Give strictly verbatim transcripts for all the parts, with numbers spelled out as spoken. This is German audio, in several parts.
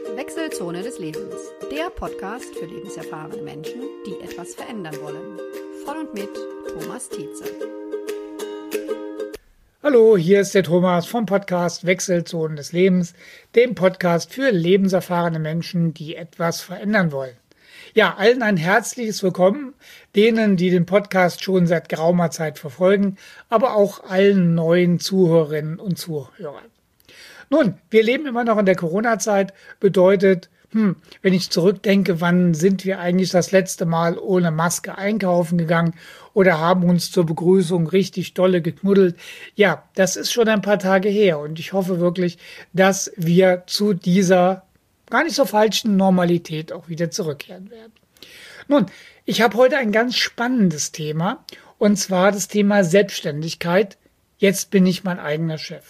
Wechselzone des Lebens, der Podcast für lebenserfahrene Menschen, die etwas verändern wollen. Von und mit Thomas Tietze. Hallo, hier ist der Thomas vom Podcast Wechselzonen des Lebens, dem Podcast für lebenserfahrene Menschen, die etwas verändern wollen. Ja, allen ein herzliches Willkommen, denen, die den Podcast schon seit geraumer Zeit verfolgen, aber auch allen neuen Zuhörerinnen und Zuhörern. Nun, wir leben immer noch in der Corona-Zeit, bedeutet, hm, wenn ich zurückdenke, wann sind wir eigentlich das letzte Mal ohne Maske einkaufen gegangen oder haben uns zur Begrüßung richtig dolle geknuddelt? Ja, das ist schon ein paar Tage her und ich hoffe wirklich, dass wir zu dieser gar nicht so falschen Normalität auch wieder zurückkehren werden. Nun, ich habe heute ein ganz spannendes Thema und zwar das Thema Selbstständigkeit. Jetzt bin ich mein eigener Chef.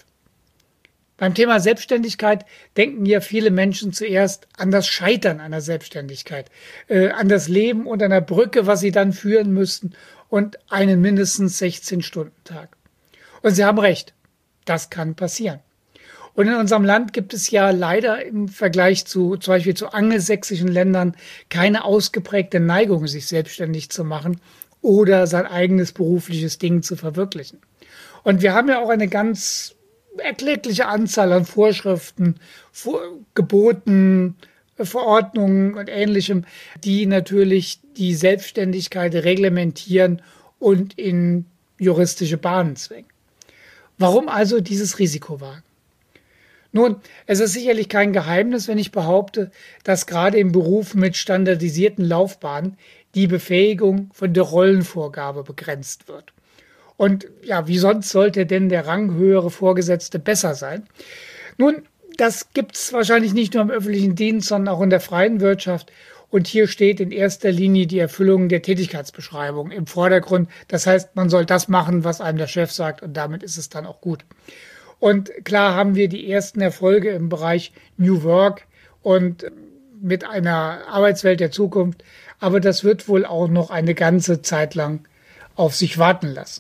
Beim Thema Selbstständigkeit denken ja viele Menschen zuerst an das Scheitern einer Selbstständigkeit, äh, an das Leben unter einer Brücke, was sie dann führen müssten und einen mindestens sechzehn-Stunden-Tag. Und sie haben recht, das kann passieren. Und in unserem Land gibt es ja leider im Vergleich zu zum Beispiel zu angelsächsischen Ländern keine ausgeprägte Neigung, sich selbstständig zu machen oder sein eigenes berufliches Ding zu verwirklichen. Und wir haben ja auch eine ganz erkleckliche Anzahl an Vorschriften, Vor- Geboten, Verordnungen und Ähnlichem, die natürlich die Selbstständigkeit reglementieren und in juristische Bahnen zwingen. Warum also dieses Risiko wagen? Nun, es ist sicherlich kein Geheimnis, wenn ich behaupte, dass gerade im Beruf mit standardisierten Laufbahnen die Befähigung von der Rollenvorgabe begrenzt wird. Und ja, wie sonst sollte denn der ranghöhere Vorgesetzte besser sein? Nun, das gibt's wahrscheinlich nicht nur im öffentlichen Dienst, sondern auch in der freien Wirtschaft. Und hier steht in erster Linie die Erfüllung der Tätigkeitsbeschreibung im Vordergrund. Das heißt, man soll das machen, was einem der Chef sagt, und damit ist es dann auch gut. Und klar haben wir die ersten Erfolge im Bereich New Work und mit einer Arbeitswelt der Zukunft. Aber das wird wohl auch noch eine ganze Zeit lang auf sich warten lassen.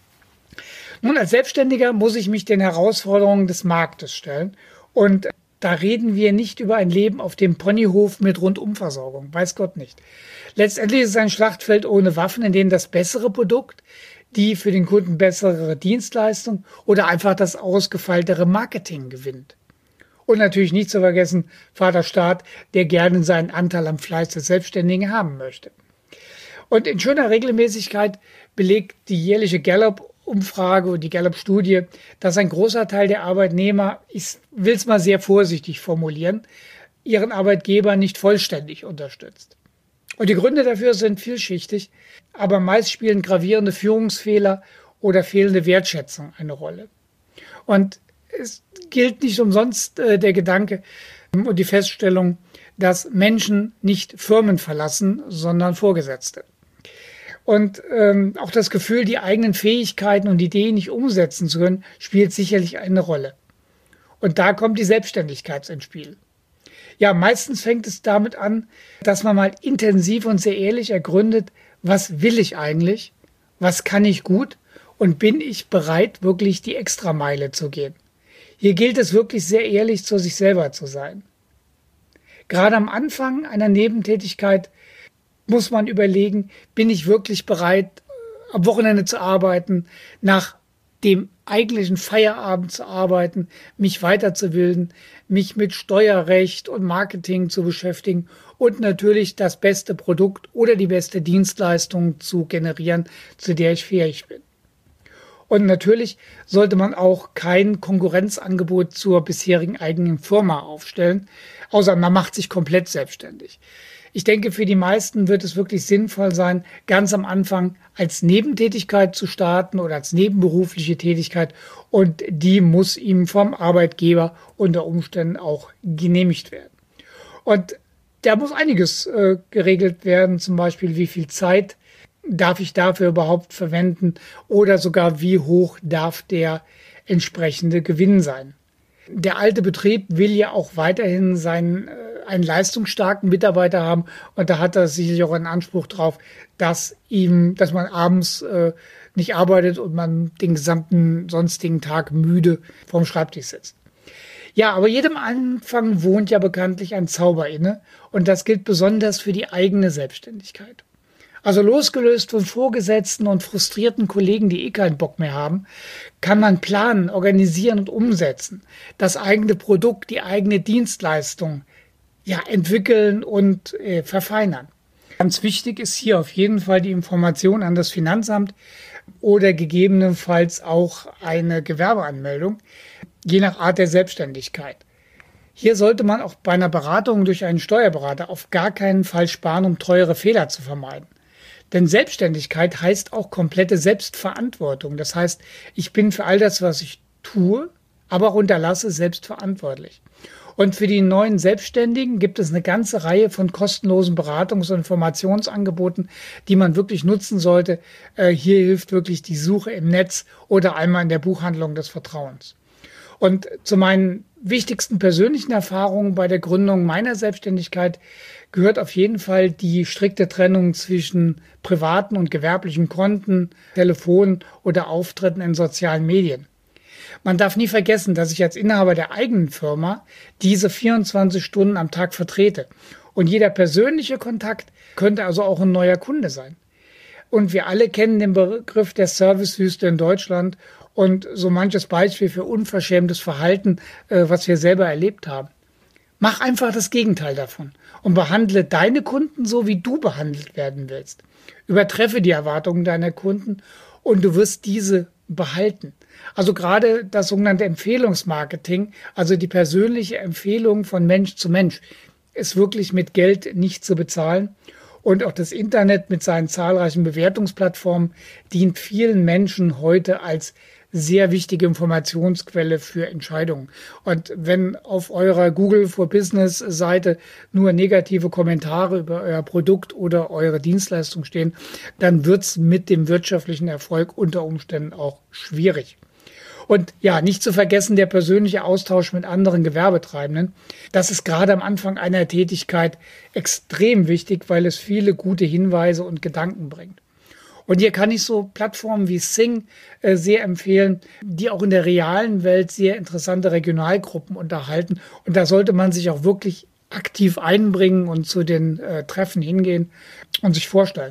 Nun, als Selbstständiger muss ich mich den Herausforderungen des Marktes stellen. Und da reden wir nicht über ein Leben auf dem Ponyhof mit Rundumversorgung. Weiß Gott nicht. Letztendlich ist es ein Schlachtfeld ohne Waffen, in dem das bessere Produkt, die für den Kunden bessere Dienstleistung oder einfach das ausgefeiltere Marketing gewinnt. Und natürlich nicht zu vergessen, Vater Staat, der gerne seinen Anteil am Fleiß des Selbstständigen haben möchte. Und in schöner Regelmäßigkeit belegt die jährliche Gallup-Umfrage und die Gallup-Studie, dass ein großer Teil der Arbeitnehmer, ich will es mal sehr vorsichtig formulieren, ihren Arbeitgeber nicht vollständig unterstützt. Und die Gründe dafür sind vielschichtig, aber meist spielen gravierende Führungsfehler oder fehlende Wertschätzung eine Rolle. Und es gilt nicht umsonst äh, der Gedanke und die Feststellung, dass Menschen nicht Firmen verlassen, sondern Vorgesetzte. Und ähm, auch das Gefühl, die eigenen Fähigkeiten und Ideen nicht umsetzen zu können, spielt sicherlich eine Rolle. Und da kommt die Selbstständigkeit ins Spiel. Ja, meistens fängt es damit an, dass man mal intensiv und sehr ehrlich ergründet, was will ich eigentlich, was kann ich gut und bin ich bereit, wirklich die Extrameile zu gehen. Hier gilt es wirklich sehr ehrlich zu sich selber zu sein. Gerade am Anfang einer Nebentätigkeit muss man überlegen, bin ich wirklich bereit, am Wochenende zu arbeiten, nach dem eigentlichen Feierabend zu arbeiten, mich weiterzubilden, mich mit Steuerrecht und Marketing zu beschäftigen und natürlich das beste Produkt oder die beste Dienstleistung zu generieren, zu der ich fähig bin. Und natürlich sollte man auch kein Konkurrenzangebot zur bisherigen eigenen Firma aufstellen, außer man macht sich komplett selbstständig. Ich denke, für die meisten wird es wirklich sinnvoll sein, ganz am Anfang als Nebentätigkeit zu starten oder als nebenberufliche Tätigkeit und die muss ihm vom Arbeitgeber unter Umständen auch genehmigt werden. Und da muss einiges äh, geregelt werden, zum Beispiel wie viel Zeit darf ich dafür überhaupt verwenden oder sogar wie hoch darf der entsprechende Gewinn sein. Der alte Betrieb will ja auch weiterhin seinen, äh, einen leistungsstarken Mitarbeiter haben und da hat er sicherlich auch einen Anspruch drauf, dass ihm, dass man abends äh, nicht arbeitet und man den gesamten sonstigen Tag müde vorm Schreibtisch sitzt. Ja, aber jedem Anfang wohnt ja bekanntlich ein Zauber inne und das gilt besonders für die eigene Selbstständigkeit. Also losgelöst von Vorgesetzten und frustrierten Kollegen, die eh keinen Bock mehr haben, kann man planen, organisieren und umsetzen, das eigene Produkt, die eigene Dienstleistung ja, entwickeln und äh, verfeinern. Ganz wichtig ist hier auf jeden Fall die Information an das Finanzamt oder gegebenenfalls auch eine Gewerbeanmeldung, je nach Art der Selbstständigkeit. Hier sollte man auch bei einer Beratung durch einen Steuerberater auf gar keinen Fall sparen, um teure Fehler zu vermeiden. Denn Selbstständigkeit heißt auch komplette Selbstverantwortung. Das heißt, ich bin für all das, was ich tue, aber auch unterlasse, selbstverantwortlich. Und für die neuen Selbstständigen gibt es eine ganze Reihe von kostenlosen Beratungs- und Informationsangeboten, die man wirklich nutzen sollte. Hier hilft wirklich die Suche im Netz oder einmal in der Buchhandlung des Vertrauens. Und zu meinen wichtigsten persönlichen Erfahrungen bei der Gründung meiner Selbstständigkeit gehört auf jeden Fall die strikte Trennung zwischen privaten und gewerblichen Konten, Telefon oder Auftritten in sozialen Medien. Man darf nie vergessen, dass ich als Inhaber der eigenen Firma diese vierundzwanzig Stunden am Tag vertrete. Und jeder persönliche Kontakt könnte also auch ein neuer Kunde sein. Und wir alle kennen den Begriff der Servicewüste in Deutschland und so manches Beispiel für unverschämtes Verhalten, was wir selber erlebt haben. Mach einfach das Gegenteil davon und behandle deine Kunden so, wie du behandelt werden willst. Übertreffe die Erwartungen deiner Kunden und du wirst diese behalten. Also gerade das sogenannte Empfehlungsmarketing, also die persönliche Empfehlung von Mensch zu Mensch, ist wirklich mit Geld nicht zu bezahlen. Und auch das Internet mit seinen zahlreichen Bewertungsplattformen dient vielen Menschen heute als sehr wichtige Informationsquelle für Entscheidungen. Und wenn auf eurer Google for Business Seite nur negative Kommentare über euer Produkt oder eure Dienstleistung stehen, dann wird's mit dem wirtschaftlichen Erfolg unter Umständen auch schwierig. Und ja, nicht zu vergessen der persönliche Austausch mit anderen Gewerbetreibenden. Das ist gerade am Anfang einer Tätigkeit extrem wichtig, weil es viele gute Hinweise und Gedanken bringt. Und hier kann ich so Plattformen wie Xing äh, sehr empfehlen, die auch in der realen Welt sehr interessante Regionalgruppen unterhalten. Und da sollte man sich auch wirklich aktiv einbringen und zu den äh, Treffen hingehen und sich vorstellen.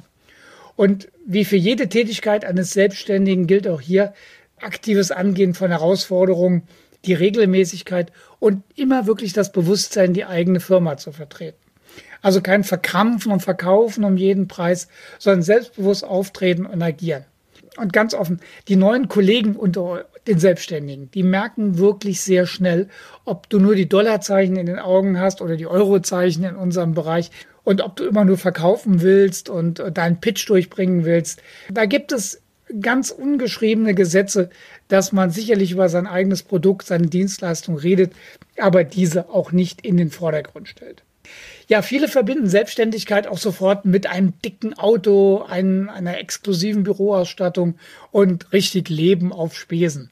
Und wie für jede Tätigkeit eines Selbstständigen gilt auch hier aktives Angehen von Herausforderungen, die Regelmäßigkeit und immer wirklich das Bewusstsein, die eigene Firma zu vertreten. Also kein Verkrampfen und Verkaufen um jeden Preis, sondern selbstbewusst auftreten und agieren. Und ganz offen, die neuen Kollegen unter den Selbstständigen, die merken wirklich sehr schnell, ob du nur die Dollarzeichen in den Augen hast oder die Eurozeichen in unserem Bereich und ob du immer nur verkaufen willst und deinen Pitch durchbringen willst. Da gibt es ganz ungeschriebene Gesetze, dass man sicherlich über sein eigenes Produkt, seine Dienstleistung redet, aber diese auch nicht in den Vordergrund stellt. Ja, viele verbinden Selbstständigkeit auch sofort mit einem dicken Auto, einem, einer exklusiven Büroausstattung und richtig Leben auf Spesen.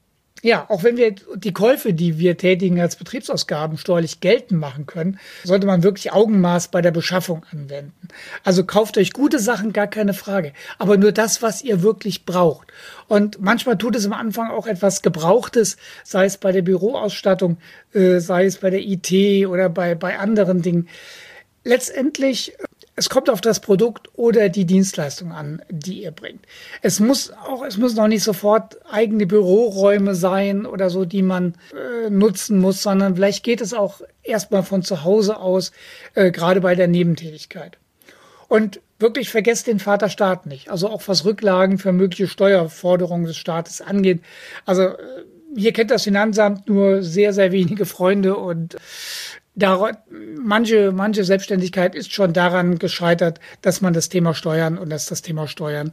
Ja, auch wenn wir die Käufe, die wir tätigen, als Betriebsausgaben steuerlich geltend machen können, sollte man wirklich Augenmaß bei der Beschaffung anwenden. Also kauft euch gute Sachen, gar keine Frage, aber nur das, was ihr wirklich braucht. Und manchmal tut es am Anfang auch etwas Gebrauchtes, sei es bei der Büroausstattung, äh, sei es bei der I T oder bei, bei anderen Dingen. Letztendlich, es kommt auf das Produkt oder die Dienstleistung an, die ihr bringt. Es muss auch, es müssen auch nicht sofort eigene Büroräume sein oder so, die man äh, nutzen muss, sondern vielleicht geht es auch erstmal von zu Hause aus, äh, gerade bei der Nebentätigkeit. Und wirklich vergesst den Vaterstaat nicht. Also auch was Rücklagen für mögliche Steuerforderungen des Staates angeht. Also äh, hier kennt das Finanzamt nur sehr, sehr wenige Freunde und Da, manche, manche Selbstständigkeit ist schon daran gescheitert, dass man das Thema Steuern und dass das Thema Steuern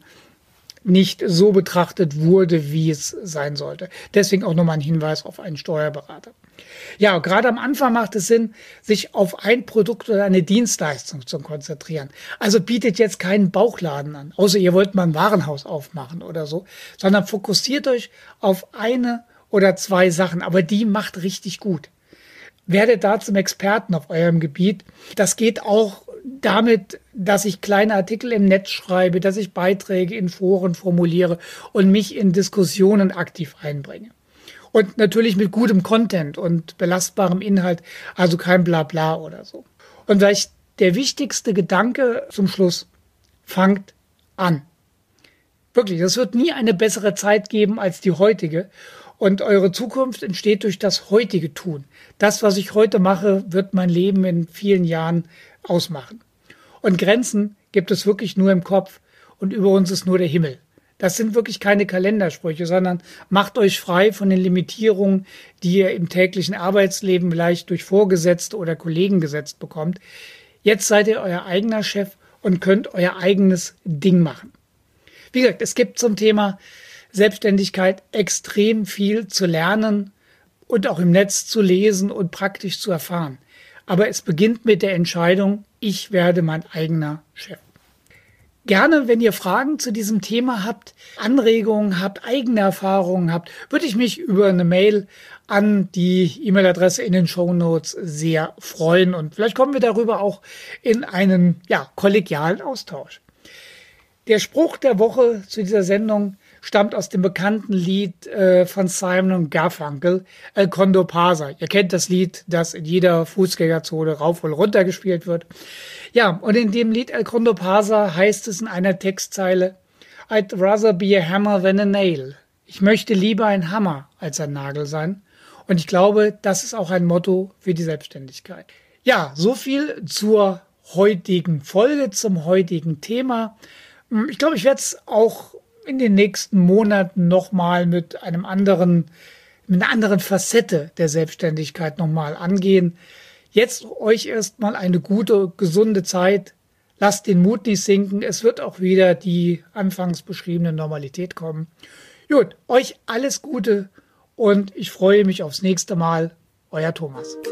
nicht so betrachtet wurde, wie es sein sollte. Deswegen auch nochmal ein Hinweis auf einen Steuerberater. Ja, gerade am Anfang macht es Sinn, sich auf ein Produkt oder eine Dienstleistung zu konzentrieren. Also bietet jetzt keinen Bauchladen an, außer ihr wollt mal ein Warenhaus aufmachen oder so, sondern fokussiert euch auf eine oder zwei Sachen, aber die macht richtig gut. Werdet da zum Experten auf eurem Gebiet. Das geht auch damit, dass ich kleine Artikel im Netz schreibe, dass ich Beiträge in Foren formuliere und mich in Diskussionen aktiv einbringe. Und natürlich mit gutem Content und belastbarem Inhalt, also kein Blabla oder so. Und vielleicht der wichtigste Gedanke zum Schluss: Fangt an. Wirklich, es wird nie eine bessere Zeit geben als die heutige. Und eure Zukunft entsteht durch das heutige Tun. Das, was ich heute mache, wird mein Leben in vielen Jahren ausmachen. Und Grenzen gibt es wirklich nur im Kopf und über uns ist nur der Himmel. Das sind wirklich keine Kalendersprüche, sondern macht euch frei von den Limitierungen, die ihr im täglichen Arbeitsleben vielleicht durch Vorgesetzte oder Kollegen gesetzt bekommt. Jetzt seid ihr euer eigener Chef und könnt euer eigenes Ding machen. Wie gesagt, es gibt zum Thema Selbstständigkeit extrem viel zu lernen und auch im Netz zu lesen und praktisch zu erfahren. Aber es beginnt mit der Entscheidung: Ich werde mein eigener Chef. Gerne, wenn ihr Fragen zu diesem Thema habt, Anregungen habt, eigene Erfahrungen habt, würde ich mich über eine Mail an die E-Mail-Adresse in den Shownotes sehr freuen. Und vielleicht kommen wir darüber auch in einen ja, kollegialen Austausch. Der Spruch der Woche zu dieser Sendung stammt aus dem bekannten Lied äh, von Simon und Garfunkel, El Condo Pasa. Ihr kennt das Lied, das in jeder Fußgängerzone rauf und runter gespielt wird. Ja, und in dem Lied El Condo Pasa heißt es in einer Textzeile: I'd rather be a hammer than a nail. Ich möchte lieber ein Hammer als ein Nagel sein. Und ich glaube, das ist auch ein Motto für die Selbstständigkeit. Ja, so viel zur heutigen Folge, zum heutigen Thema. Ich glaube, ich werde es auch in den nächsten Monaten nochmal mit einem anderen, mit einer anderen Facette der Selbstständigkeit nochmal angehen. Jetzt euch erstmal eine gute, gesunde Zeit. Lasst den Mut nicht sinken. Es wird auch wieder die anfangs beschriebene Normalität kommen. Gut, euch alles Gute und ich freue mich aufs nächste Mal. Euer Thomas.